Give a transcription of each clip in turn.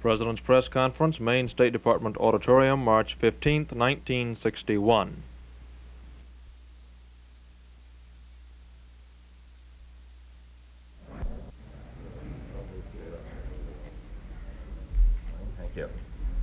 President's Press Conference, Maine State Department Auditorium, March 15, 1961. Thank you.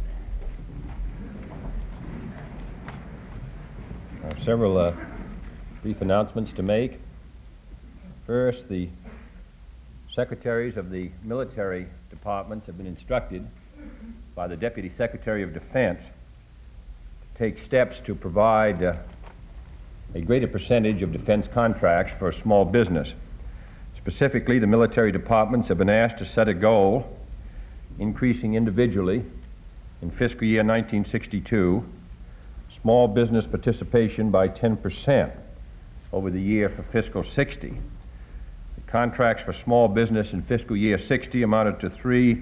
I have several brief announcements to make. First, the secretaries of the military departments have been instructed by the Deputy Secretary of Defense to take steps to provide a greater percentage of defense contracts for small business. Specifically, the military departments have been asked to set a goal increasing individually in fiscal year 1962 small business participation by 10% over the year for fiscal 60. Contracts for small business in fiscal year 60 amounted to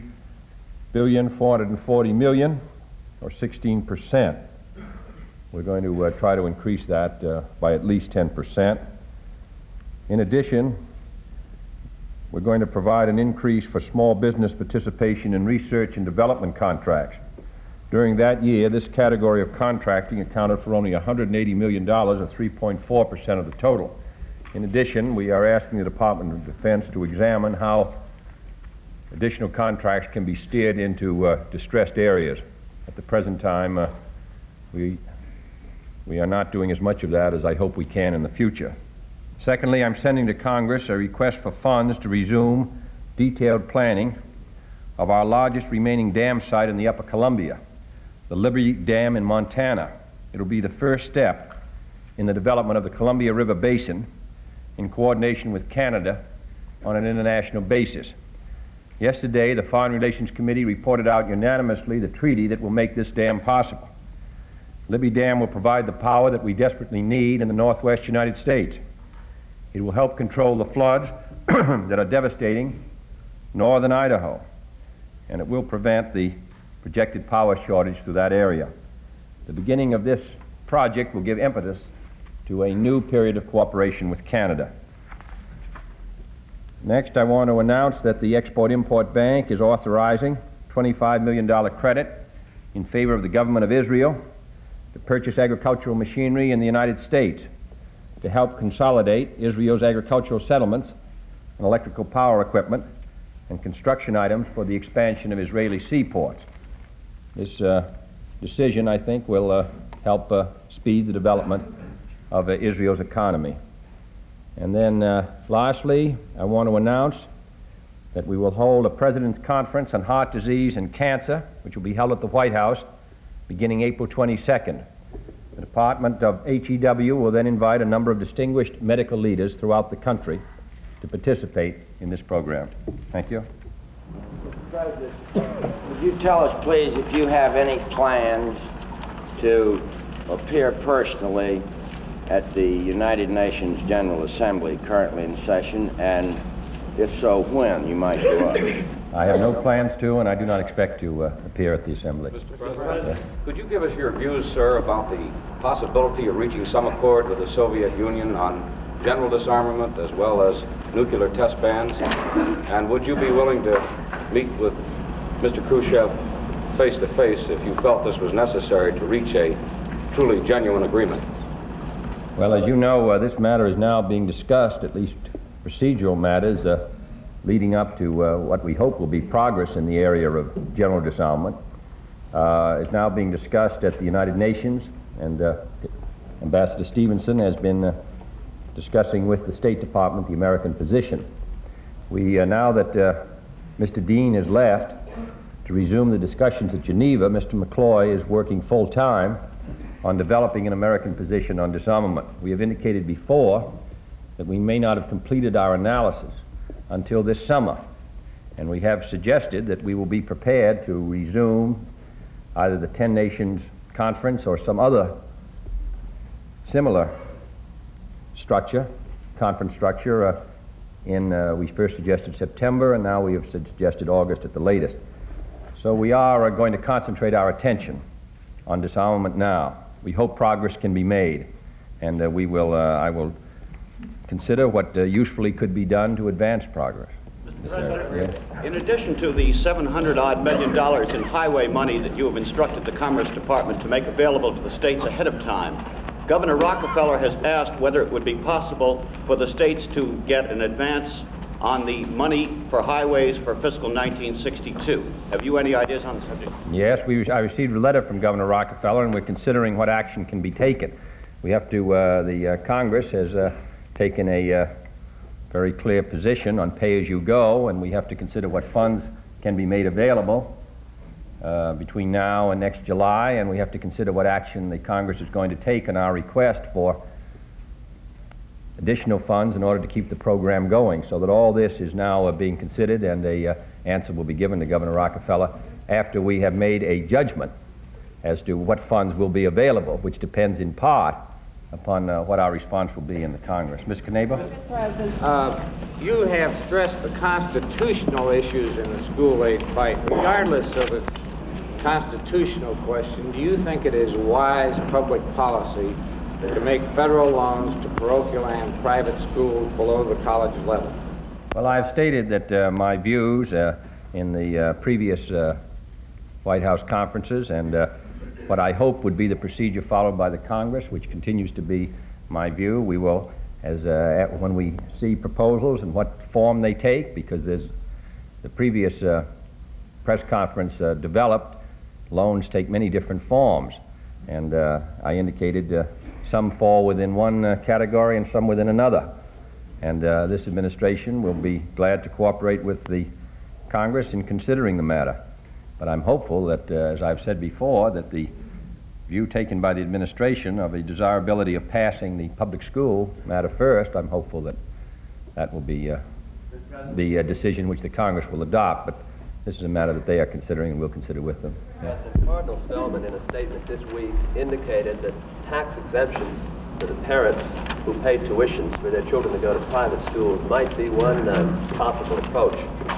$3,440,000,000, or 16%. We're going to try to increase that by at least 10%. In addition, we're going to provide an increase for small business participation in research and development contracts. During that year, this category of contracting accounted for only $180 million, or 3.4% of the total. In addition, we are asking the Department of Defense to examine how additional contracts can be steered into distressed areas. At the present time, we are not doing as much of that as I hope we can in the future. Secondly, I'm sending to Congress a request for funds to resume detailed planning of our largest remaining dam site in the Upper Columbia, the Liberty Dam in Montana. It will be the first step in the development of the Columbia River Basin in coordination with Canada on an international basis. Yesterday, the Foreign Relations Committee reported out unanimously the treaty that will make this dam possible. Libby Dam will provide the power that we desperately need in the northwest United States. It will help control the floods that are devastating northern Idaho, and it will prevent the projected power shortage through that area. The beginning of this project will give impetus to a new period of cooperation with Canada. Next, I want to announce that the Export-Import Bank is authorizing a $25 million credit in favor of the government of Israel to purchase agricultural machinery in the United States to help consolidate Israel's agricultural settlements and electrical power equipment and construction items for the expansion of Israeli seaports. This decision, I think, will help speed the development of Israel's economy. And then lastly, I want to announce that we will hold a President's Conference on Heart Disease and Cancer, which will be held at the White House beginning April 22nd. The Department of HEW will then invite a number of distinguished medical leaders throughout the country to participate in this program. Thank you. Mr. President, would you tell us, please, if you have any plans to appear personally at the United Nations General Assembly currently in session, and if so, when you might show up? I have no plans to, and I do not expect to appear at the Assembly. Mr. President, could you give us your views, sir, about the possibility of reaching some accord with the Soviet Union on general disarmament as well as nuclear test bans? And would you be willing to meet with Mr. Khrushchev face-to-face if you felt this was necessary to reach a truly genuine agreement? Well, as you know, this matter is now being discussed, at least procedural matters leading up to what we hope will be progress in the area of general disarmament. Is now being discussed at the United Nations, and Ambassador Stevenson has been discussing with the State Department the American position. Now that Mr. Dean has left to resume the discussions at Geneva, Mr. McCloy is working full-time on developing an American position on disarmament. We have indicated before that we may not have completed our analysis until this summer, and we have suggested that we will be prepared to resume either the 10 Nations Conference or some other similar conference structure we first suggested September, and now we have suggested August at the latest. So we are going to concentrate our attention on disarmament now. We hope progress can be made, and I will consider what usefully could be done to advance progress. Mr. Yeah. In addition to the $700-odd million in highway money that you have instructed the Commerce Department to make available to the states ahead of time, Governor Rockefeller has asked whether it would be possible for the states to get an advance on the money for highways for fiscal 1962. Have you any ideas on the subject? Yes, I received a letter from Governor Rockefeller, and we're considering what action can be taken. We have to, the Congress has taken a very clear position on pay-as-you-go, and we have to consider what funds can be made available between now and next July, and we have to consider what action the Congress is going to take on our request for additional funds in order to keep the program going, so that all this is now being considered, and a answer will be given to Governor Rockefeller after we have made a judgment as to what funds will be available, which depends in part upon what our response will be in the Congress. Ms. Knable? You have stressed the constitutional issues in the school aid fight. Regardless of the constitutional question, do you think it is wise public policy to make federal loans to parochial and private schools below the college level? Well, I've stated that my views in the previous White House conferences, and what I hope would be the procedure followed by the Congress, which continues to be my view. We will, when we see proposals and what form they take, because there's the previous press conference developed, loans take many different forms, and I indicated some fall within one category and some within another. And this administration will be glad to cooperate with the Congress in considering the matter. But I'm hopeful that, as I've said before, that the view taken by the administration of the desirability of passing the public school matter first, I'm hopeful that that will be the decision which the Congress will adopt. But this is a matter that they are considering and we'll consider with them. Yeah. President Cardinal Spellman, in a statement this week, indicated that tax exemptions for the parents who pay tuitions for their children to go to private schools might be one possible approach.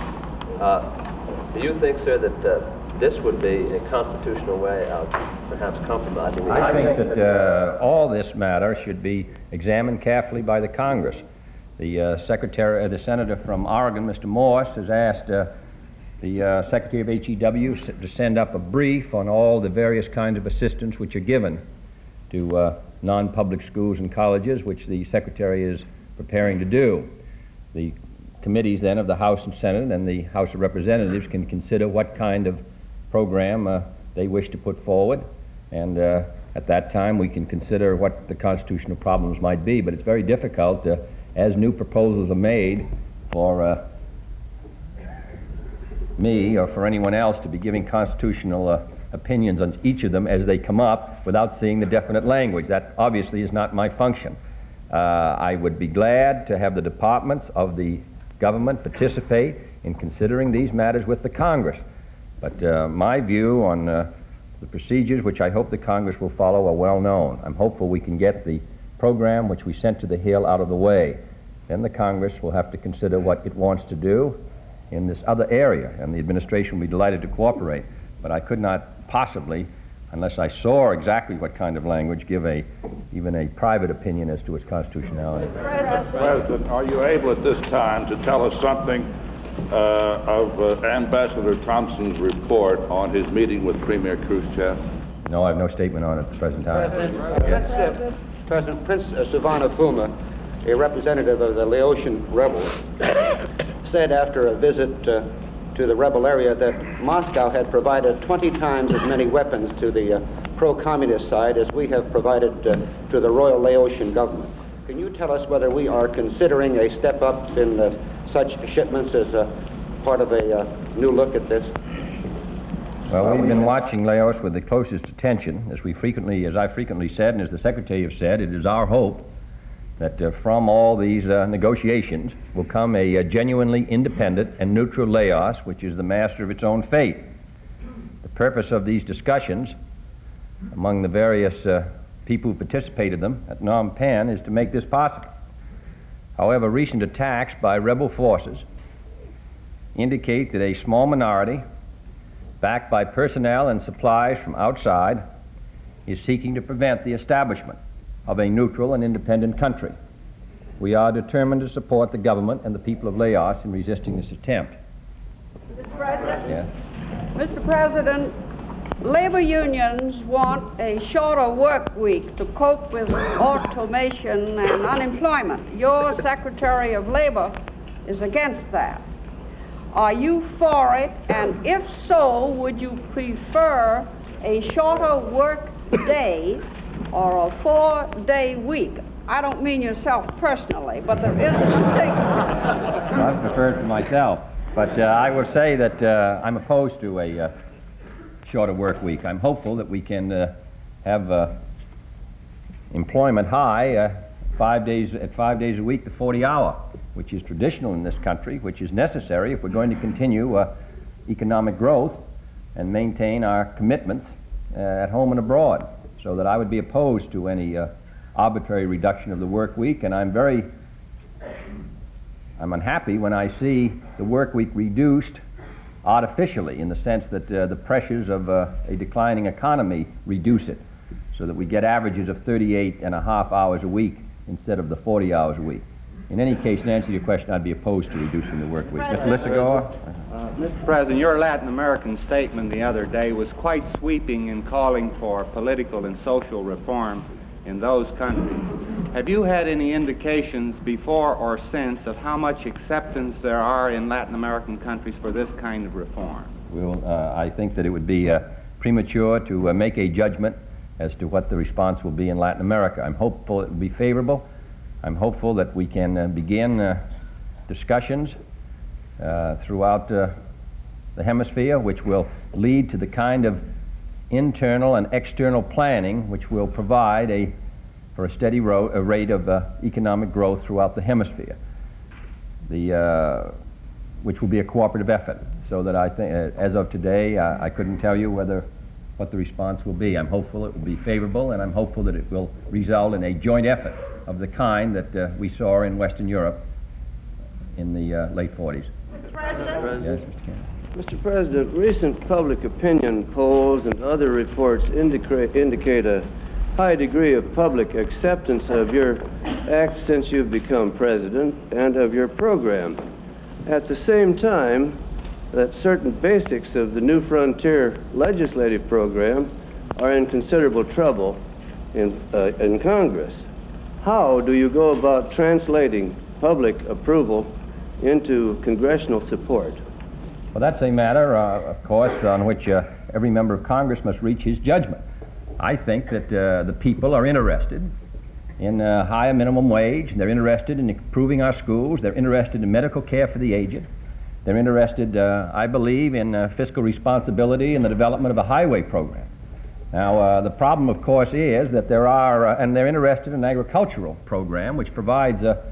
Do you think, sir, that this would be a constitutional way of perhaps compromising the I think that all this matter should be examined carefully by the Congress. The senator from Oregon, Mr. Morse, has asked the Secretary of HEW to send up a brief on all the various kinds of assistance which are given to non-public schools and colleges, which the Secretary is preparing to do. The committees then of the House and Senate and the House of Representatives can consider what kind of program they wish to put forward, and at that time we can consider what the constitutional problems might be. But it's very difficult as new proposals are made for me or for anyone else to be giving constitutional opinions on each of them as they come up without seeing the definite language. That obviously is not my function. I would be glad to have the departments of the government participate in considering these matters with the Congress. But my view on the procedures which I hope the Congress will follow are well known. I'm hopeful we can get the program which we sent to the Hill out of the way. Then the Congress will have to consider what it wants to do in this other area, and the administration will be delighted to cooperate. But I could not possibly, unless I saw exactly what kind of language, give even a private opinion as to its constitutionality. Mr. President, are you able at this time to tell us something of Ambassador Thompson's report on his meeting with Premier Khrushchev? No, I have no statement on it at the present time. President Prince Silvano Fuma, a representative of the Laotian rebels, said after a visit to the rebel area that Moscow had provided 20 times as many weapons to the pro-communist side as we have provided to the Royal Laotian government. Can you tell us whether we are considering a step up in such shipments as part of a new look at this? Well, we've been watching Laos with the closest attention. As I frequently said, and as the Secretary has said, it is our hope that from all these negotiations will come a genuinely independent and neutral Laos, which is the master of its own fate. The purpose of these discussions among the various people who participated in them at Phnom Penh is to make this possible. However, recent attacks by rebel forces indicate that a small minority, backed by personnel and supplies from outside, is seeking to prevent the establishment of a neutral and independent country. we are determined to support the government and the people of Laos in resisting this attempt. Mr. President? Yes? Mr. President, labor unions want a shorter work week to cope with automation and unemployment. Your Secretary of Labor is against that. Are you for it? And if so, would you prefer a shorter work day or a 4-day week? I don't mean yourself personally, but there is a distinction. I prefer it for myself. But I will say that I'm opposed to a shorter work week. I'm hopeful that we can have employment high 5 days a week, the 40-hour, which is traditional in this country, which is necessary if we're going to continue economic growth and maintain our commitments at home and abroad. So that I would be opposed to any arbitrary reduction of the work week, and I'm unhappy when I see the work week reduced artificially, in the sense that the pressures of a declining economy reduce it, so that we get averages of 38.5 hours a week instead of the 40 hours a week. In any case, in answer to your question, I'd be opposed to reducing the work week. Mr. Lissagore? Mr. President, your Latin American statement the other day was quite sweeping in calling for political and social reform in those countries. Have you had any indications before or since of how much acceptance there are in Latin American countries for this kind of reform? I think that it would be premature to make a judgment as to what the response will be in Latin America. I'm hopeful it will be favorable. I'm hopeful that we can begin discussions throughout the hemisphere, which will lead to the kind of internal and external planning which will provide for a steady rate of economic growth throughout the hemisphere, which will be a cooperative effort. So that I think, as of today, I couldn't tell you what the response will be. I'm hopeful it will be favorable, and I'm hopeful that it will result in a joint effort of the kind that we saw in Western Europe in the late 40s. Mr. President? Yes, Mr. Kennedy. Mr. President, recent public opinion polls and other reports indicate a high degree of public acceptance of your act since you've become president and of your program. At the same time, that certain basics of the New Frontier legislative program are in considerable trouble in Congress. How do you go about translating public approval into congressional support? Well, that's a matter, of course, on which every member of Congress must reach his judgment. I think that the people are interested in higher minimum wage. They're interested in improving our schools. They're interested in medical care for the aged. They're interested, I believe, in fiscal responsibility and the development of a highway program. Now, the problem, of course, is that and they're interested in an agricultural program which provides a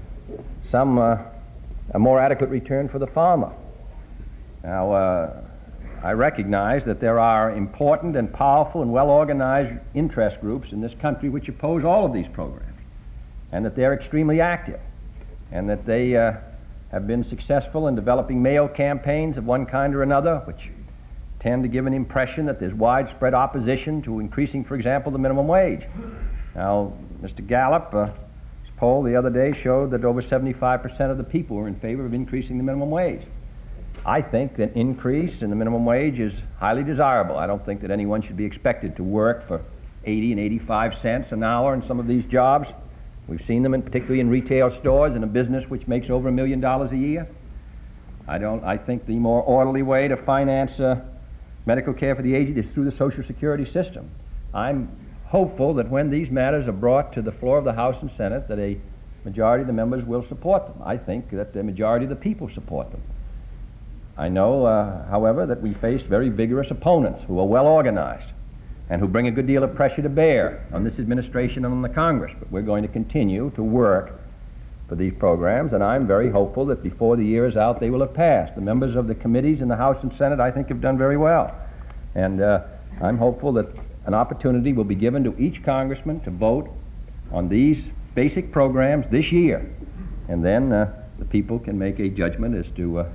more adequate return for the farmer. Now, I recognize that there are important and powerful and well-organized interest groups in this country which oppose all of these programs, and that they're extremely active, and that they have been successful in developing mail campaigns of one kind or another, which tend to give an impression that there's widespread opposition to increasing, for example, the minimum wage. Now, Mr. Gallup's poll the other day showed that over 75% of the people were in favor of increasing the minimum wage. I think that increase in the minimum wage is highly desirable. I don't think that anyone should be expected to work for 80 and 85 cents an hour in some of these jobs. We've seen them particularly in retail stores, in a business which makes over $1 million a year. I think the more orderly way to finance medical care for the aged is through the Social Security system. I'm hopeful that when these matters are brought to the floor of the House and Senate, that a majority of the members will support them. I think that the majority of the people support them. I know, however, that we face very vigorous opponents who are well organized and who bring a good deal of pressure to bear on this administration and on the Congress. But we're going to continue to work for these programs, and I'm very hopeful that before the year is out, they will have passed. The members of the committees in the House and Senate, I think, have done very well. And I'm hopeful that an opportunity will be given to each congressman to vote on these basic programs this year. And then the people can make a judgment as to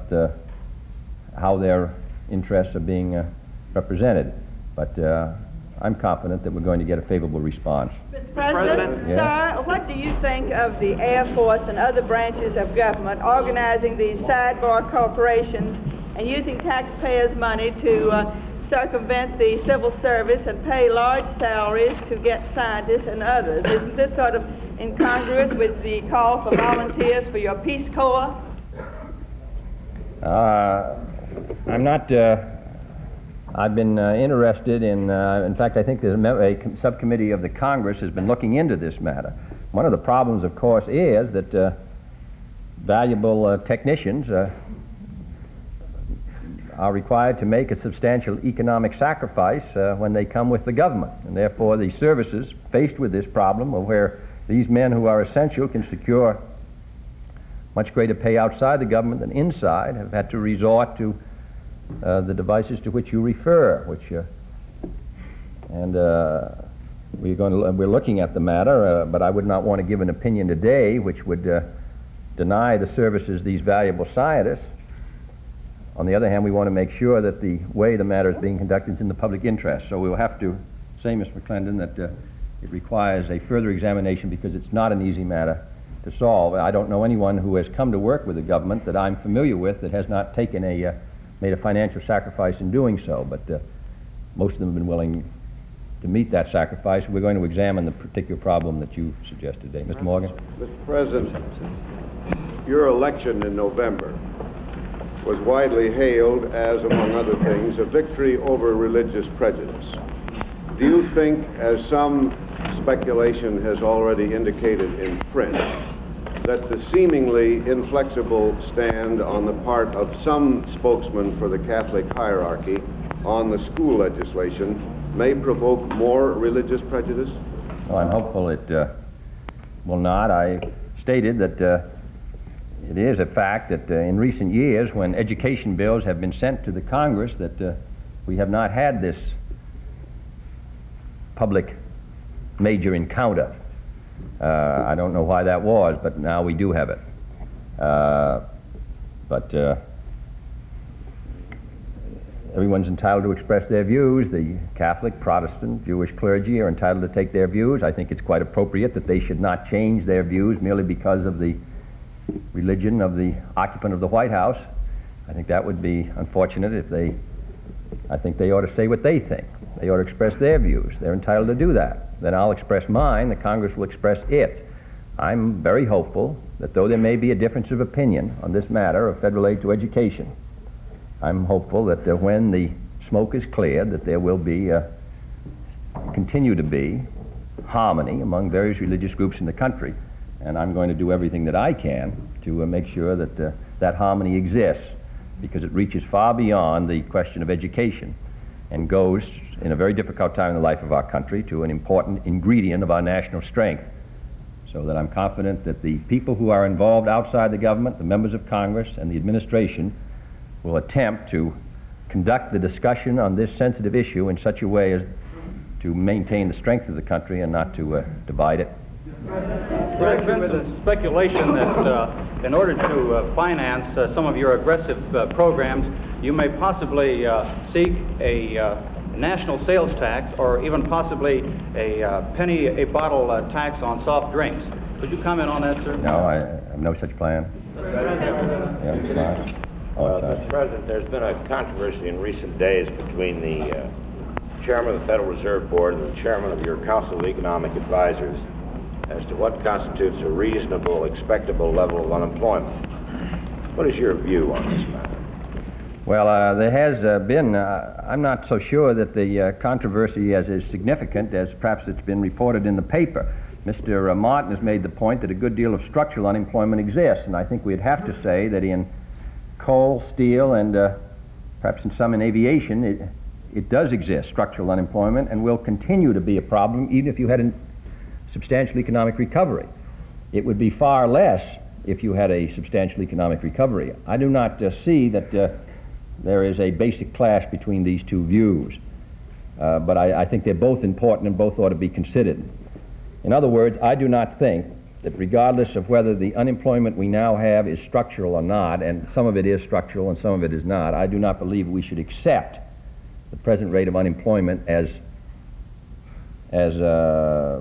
how their interests are being represented. But I'm confident that we're going to get a favorable response. Mr. President, Yeah? sir, what do you think of the Air Force and other branches of government organizing these sidebar corporations and using taxpayers' money to circumvent the civil service and pay large salaries to get scientists and others? Isn't this sort of incongruous with the call for volunteers for your Peace Corps? I'm not... I've been interested in fact, I think there's a subcommittee of the Congress has been looking into this matter. One of the problems, of course, is that valuable technicians are required to make a substantial economic sacrifice when they come with the government. And therefore, the services faced with this problem of where these men who are essential can secure much greater pay outside the government than inside have had to resort to the devices to which you refer, we're looking at the matter, but I would not want to give an opinion today which would deny the services these valuable scientists. On the other hand, we want to make sure that the way the matter is being conducted is in the public interest. So we'll have to say, Mr. McClendon, that it requires a further examination because it's not an easy matter to solve. I don't know anyone who has come to work with the government that I'm familiar with that has not taken made a financial sacrifice in doing so, but most of them have been willing to meet that sacrifice. We're going to examine the particular problem that you suggested today. Mr. Morgan? Mr. President, your election in November was widely hailed as, among other things, a victory over religious prejudice. Do you think, as some speculation has already indicated in print, that the seemingly inflexible stand on the part of some spokesmen for the Catholic hierarchy on the school legislation may provoke more religious prejudice? Well, I'm hopeful it will not. I stated that it is a fact that in recent years, when education bills have been sent to the Congress, that we have not had this public major encounter. I don't know why that was, but now we do have it. Everyone's entitled to express their views. The Catholic, Protestant, Jewish clergy are entitled to take their views. I think it's quite appropriate that they should not change their views merely because of the religion of the occupant of the White House. I think that would be unfortunate if I think they ought to say what they think. They ought to express their views. They're entitled to do that. Then I'll express mine, the Congress will express its. I'm very hopeful that though there may be a difference of opinion on this matter of federal aid to education, I'm hopeful that when the smoke is cleared, that there will be, continue to be, harmony among various religious groups in the country. And I'm going to do everything that I can to make sure that that harmony exists, because it reaches far beyond the question of education and goes, in a very difficult time in the life of our country, to an important ingredient of our national strength. So that I'm confident that the people who are involved outside the government, the members of Congress and the administration, will attempt to conduct the discussion on this sensitive issue in such a way as to maintain the strength of the country and not to divide it. There's been some speculation that in order to finance some of your aggressive programs, you may possibly seek a national sales tax or even possibly a penny a bottle tax on soft drinks. Could you comment on that, sir? No, I have no such plan. Yeah, it's not. Mr. President, there's been a controversy in recent days between the chairman of the Federal Reserve Board and the chairman of your Council of Economic Advisors as to what constitutes a reasonable, expectable level of unemployment. What is your view on this matter? Well, there has been, I'm not so sure that the controversy is as significant as perhaps it's been reported in the paper. Mr. Martin has made the point that a good deal of structural unemployment exists, and I think we'd have to say that in coal, steel, and perhaps in some in aviation, it does exist, structural unemployment, and will continue to be a problem even if you had a substantial economic recovery. It would be far less if you had a substantial economic recovery. I do not see that there is a basic clash between these two views, but I think they're both important and both ought to be considered. In other words, I do not think that regardless of whether the unemployment we now have is structural or not, and some of it is structural and some of it is not, I do not believe we should accept the present rate of unemployment as as a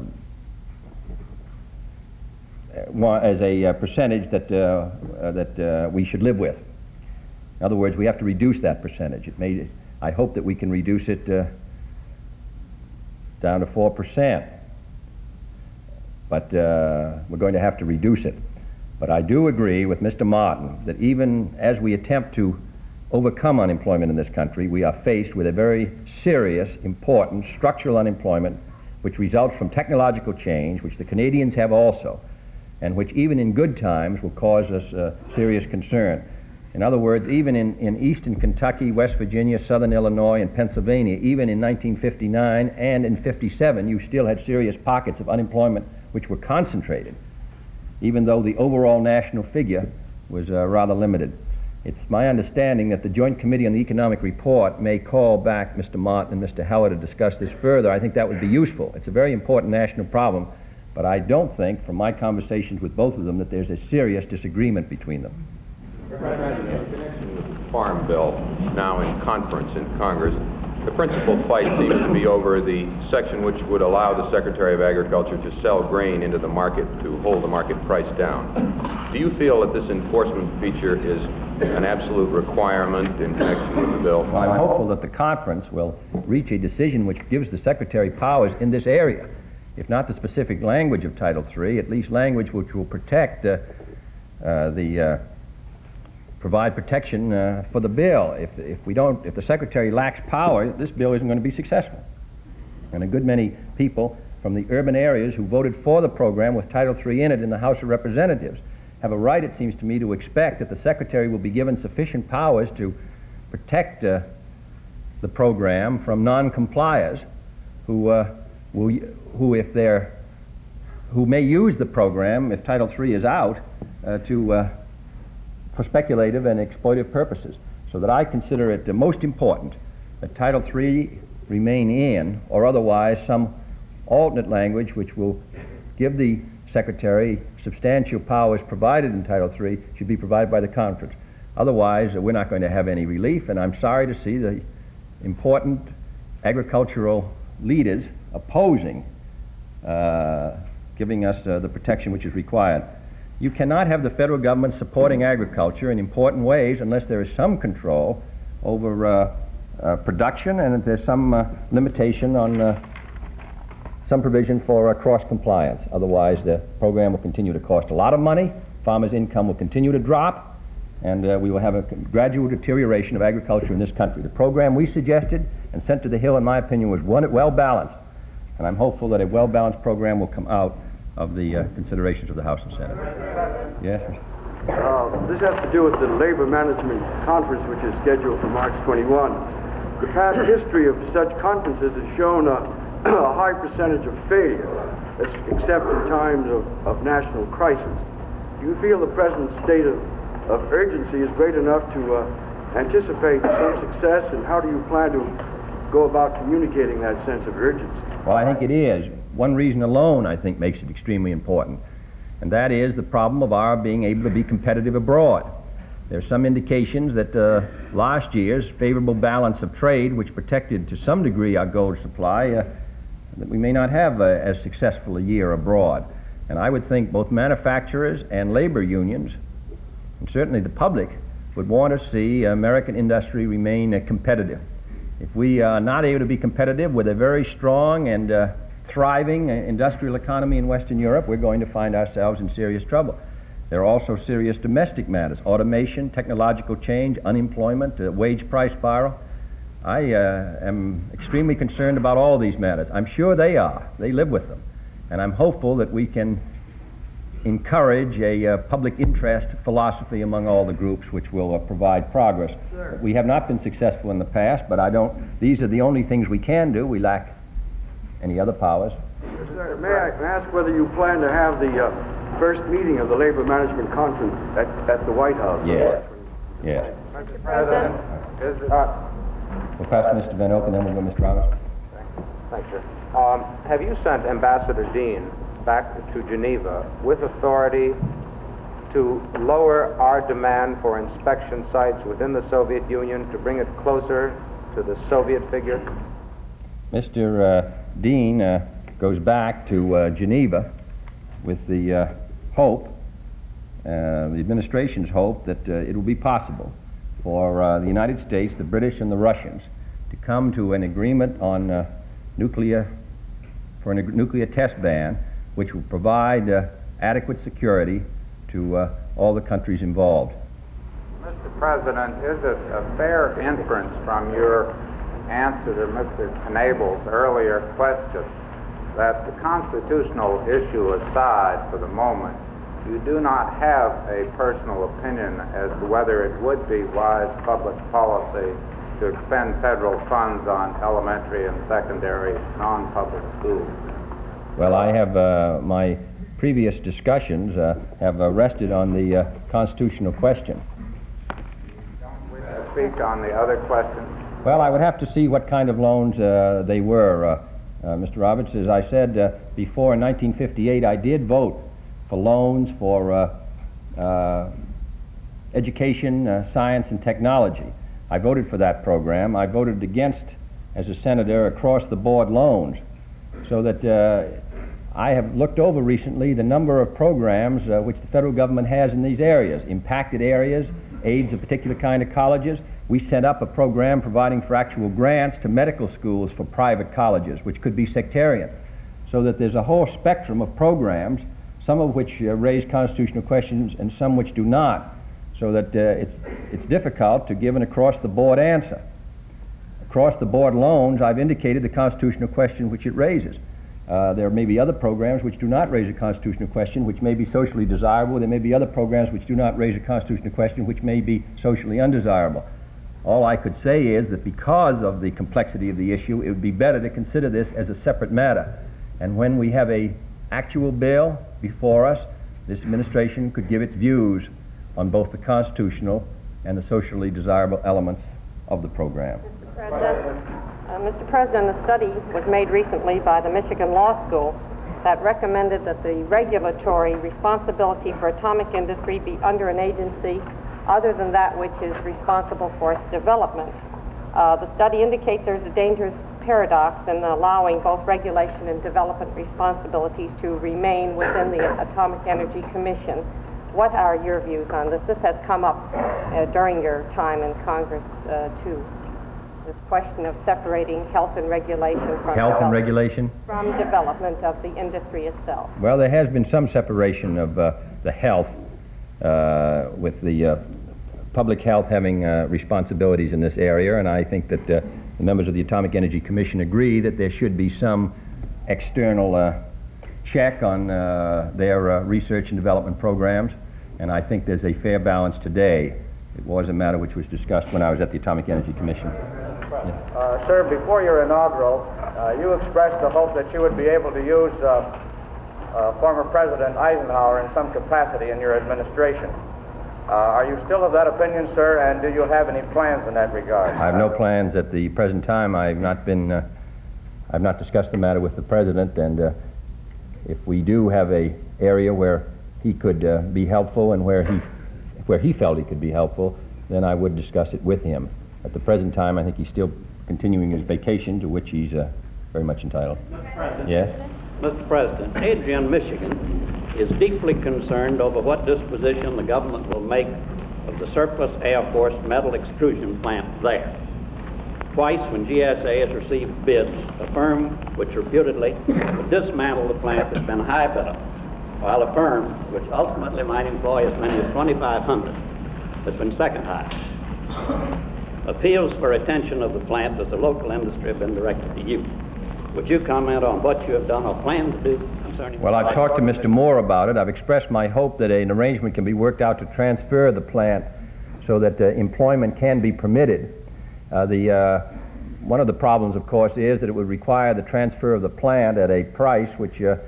percentage that we should live with. In other words, we have to reduce that percentage. I hope that we can reduce it down to 4%. But we're going to have to reduce it. But I do agree with Mr. Martin that even as we attempt to overcome unemployment in this country, we are faced with a very serious, important structural unemployment which results from technological change, which the Canadians have also, and which even in good times will cause us serious concern. In other words, even in eastern Kentucky, West Virginia, southern Illinois, and Pennsylvania, even in 1959 and in 57, you still had serious pockets of unemployment which were concentrated, even though the overall national figure was rather limited. It's my understanding that the Joint Committee on the Economic Report may call back Mr. Martin and Mr. Heller to discuss this further. I think that would be useful. It's a very important national problem, but I don't think, from my conversations with both of them, that there's a serious disagreement between them. In connection with the Farm Bill, now in conference in Congress, the principal fight seems to be over the section which would allow the Secretary of Agriculture to sell grain into the market to hold the market price down. Do you feel that this enforcement feature is an absolute requirement in connection with the bill? Well, I'm hopeful that the conference will reach a decision which gives the Secretary powers in this area, if not the specific language of Title III, at least language which will protect provide protection for the bill. If the Secretary lacks power, this bill isn't going to be successful. And a good many people from the urban areas who voted for the program with Title III in it in the House of Representatives have a right, it seems to me, to expect that the Secretary will be given sufficient powers to protect the program from non-compliers who may use the program, if Title III is out, for speculative and exploitive purposes. So that I consider it most important that Title III remain in, or otherwise some alternate language which will give the Secretary substantial powers provided in Title III should be provided by the conference. Otherwise, we're not going to have any relief, and I'm sorry to see the important agricultural leaders opposing giving us the protection which is required. You cannot have the federal government supporting agriculture in important ways unless there is some control over production and if there's some limitation on some provision for cross-compliance. Otherwise, the program will continue to cost a lot of money, farmers' income will continue to drop, and we will have a gradual deterioration of agriculture in this country. The program we suggested and sent to the Hill, in my opinion, was well-balanced, and I'm hopeful that a well-balanced program will come out of the considerations of the House and Senate. Yes? This has to do with the Labor Management Conference, which is scheduled for March 21. The past history of such conferences has shown a high percentage of failure, except in times of national crisis. Do you feel the present state of urgency is great enough to anticipate some success, and how do you plan to go about communicating that sense of urgency? Well, I think it is. One reason alone, I think, makes it extremely important, and that is the problem of our being able to be competitive abroad. There's some indications that last year's favorable balance of trade, which protected to some degree our gold supply, that we may not have as successful a year abroad. And I would think both manufacturers and labor unions, and certainly the public, would want to see American industry remain competitive. If we are not able to be competitive with a very strong and thriving industrial economy in Western Europe, we're going to find ourselves in serious trouble. There are also serious domestic matters: automation, technological change, unemployment, wage price spiral. I am extremely concerned about all these matters. I'm sure they are. They live with them. And I'm hopeful that we can encourage a public interest philosophy among all the groups which will provide progress. Sure. We have not been successful in the past, but these are the only things we can do. We lack any other powers. Yes, sir. May I ask whether you plan to have the first meeting of the Labor Management Conference at the White House? Yes. Yes. Mr. President? We'll pass to Mr. Van Oak, and then we'll go to Mr. Roberts. Thanks, sir. Have you sent Ambassador Dean back to Geneva with authority to lower our demand for inspection sites within the Soviet Union to bring it closer to the Soviet figure? Mr. Dean goes back to Geneva with the hope, the administration's hope, that it will be possible for the United States, the British, and the Russians to come to an agreement on nuclear test ban, which will provide adequate security to all the countries involved. Mr. President, is it a fair inference from your answer to Mr. Knabel's earlier question that the constitutional issue aside for the moment, you do not have a personal opinion as to whether it would be wise public policy to expend federal funds on elementary and secondary non-public schools? Well, I have my previous discussions have rested on the constitutional question. Don't wish to speak on the other questions? Well, I would have to see what kind of loans they were, Mr. Roberts. As I said before, in 1958, I did vote for loans for education, science, and technology. I voted for that program. I voted against, as a senator, across-the-board loans, so that I have looked over recently the number of programs which the federal government has in these areas, impacted areas, aids a particular kind of colleges. We set up a program providing for actual grants to medical schools for private colleges, which could be sectarian, so that there's a whole spectrum of programs, some of which raise constitutional questions and some which do not, so that it's difficult to give an across-the-board answer. Across-the-board loans, I've indicated the constitutional question which it raises. There may be other programs which do not raise a constitutional question, which may be socially desirable. There may be other programs which do not raise a constitutional question, which may be socially undesirable. All I could say is that because of the complexity of the issue, it would be better to consider this as a separate matter. And when we have an actual bill before us, this administration could give its views on both the constitutional and the socially desirable elements of the program. Mr. President, a study was made recently by the Michigan Law School that recommended that the regulatory responsibility for atomic industry be under an agency other than that which is responsible for its development. The study indicates there's a dangerous paradox in allowing both regulation and development responsibilities to remain within the Atomic Energy Commission. What are your views on this? This has come up during your time in Congress, too. This question of separating health and regulation from from development of the industry itself. Well, there has been some separation of the health with the public health having responsibilities in this area, and I think that the members of the Atomic Energy Commission agree that there should be some external check on their research and development programs, and I think there's a fair balance today. It was a matter which was discussed when I was at the Atomic Energy Commission. Sir, before your inaugural, you expressed the hope that you would be able to use former President Eisenhower in some capacity in your administration. Are you still of that opinion, sir, and do you have any plans in that regard? I have no plans at the present time. I've not discussed the matter with the President, and if we do have an area where he could be helpful and where he felt he could be helpful, then I would discuss it with him. At the present time, I think he's still continuing his vacation, to which he's very much entitled. Mr. President. Yes? Mr. President, Adrian, Michigan is deeply concerned over what disposition the government will make of the surplus Air Force metal extrusion plant there. Twice, when GSA has received bids, a firm which reputedly would dismantle the plant has been high bidder, while a firm which ultimately might employ as many as 2,500 has been second highest. Appeals for attention of the plant as a local industry have been directed to you. Would you comment on what you have done or plan to do concerning... Well, I've talked to Mr. Moore about it. I've expressed my hope that an arrangement can be worked out to transfer the plant so that employment can be permitted. One of the problems, of course, is that it would require the transfer of the plant at a price which, at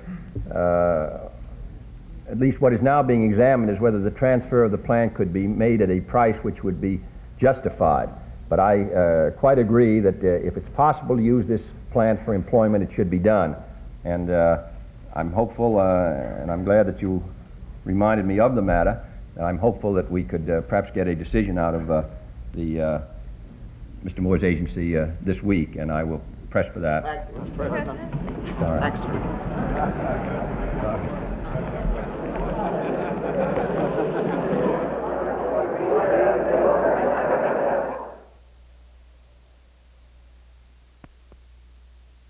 least what is now being examined, is whether the transfer of the plant could be made at a price which would be justified. But I quite agree that if it's possible to use this plant for employment, it should be done. And I'm hopeful, and I'm glad that you reminded me of the matter. I'm hopeful that we could perhaps get a decision out of Mr. Moore's agency this week, and I will pressed for that. Thank you, Mr. President. All right. Thanks.